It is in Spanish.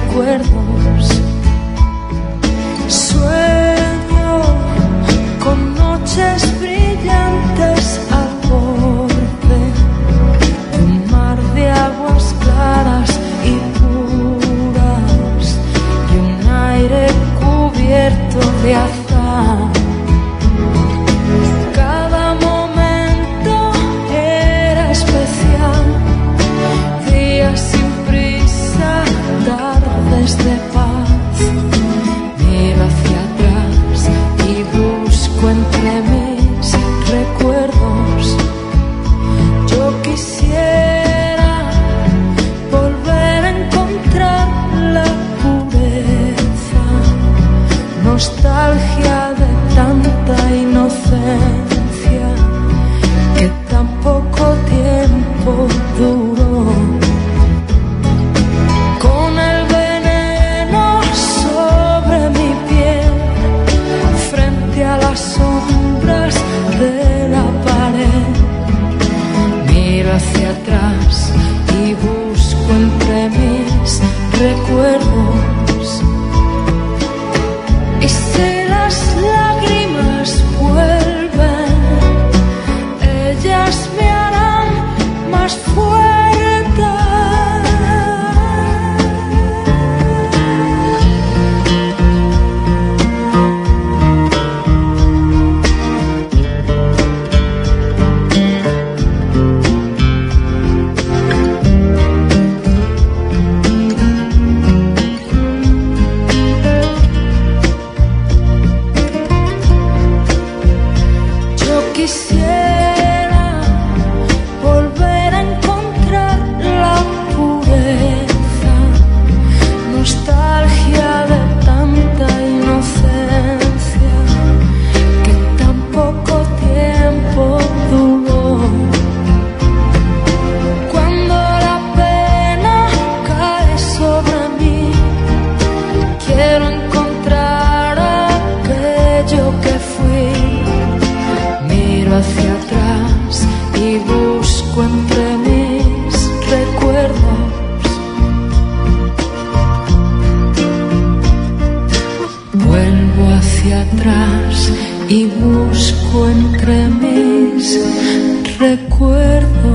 recuerdos. Sueño con noches brillantes al borde de un mar de aguas claras y puras y un aire cubierto de azahar. Cada momento era especial, días sin prisa, tardes de paz. Miro hacia atrás y busco entre mis recuerdos. Yo quisiera volver a encontrar la pureza, nostalgia de tanta inocencia que tan poco tiempo duró. Con el veneno sobre mi piel, frente a las sombras de la pared, miro hacia atrás y busco entre mis recuerdos. Y si las lágrimas vuelven, ellas me harán más fuerte. Quisiera volver a encontrar la pureza, nostalgia de tanta inocencia que tan poco tiempo duró. Cuando la pena cae sobre mí, quiero encontrar aquello que fui. Miro hacia atrás y busco entre mis recuerdos. Vuelvo hacia atrás y busco entre mis recuerdos.